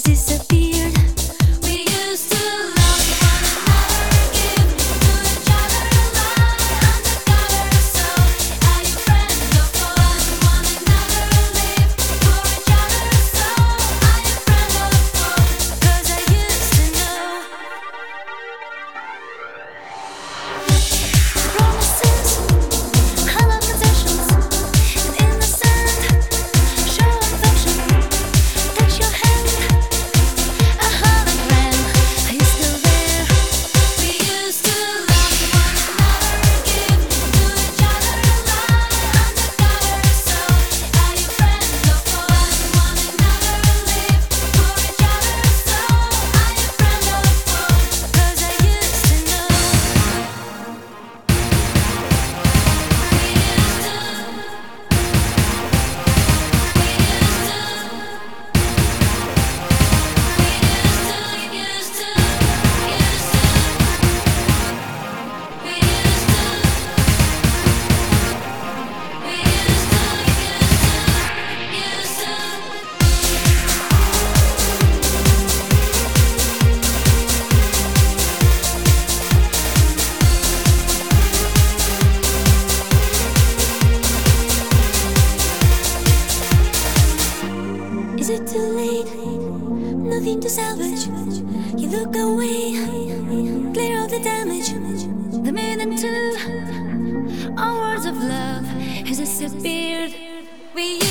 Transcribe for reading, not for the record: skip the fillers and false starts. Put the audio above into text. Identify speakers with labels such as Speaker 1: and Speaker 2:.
Speaker 1: disappeared. We used to love one another, give to each other a lie under cover of soul. Are you friends or foes? One another live for each other a soul. Are you friend or foe? 'Cause I used to know. Promises, hollow possessions, and innocent show affection. Touch your hand, a hologram. Are you still there? We used to love one another, give to each other a lie under cover of soul. Are you friends or foes? One another live for each other a soul. Are you friend or foe? 'Cause I used to know. Is it too late? Nothing to salvage. You look away, clear of the damage. The meaning to our words of love has disappeared. We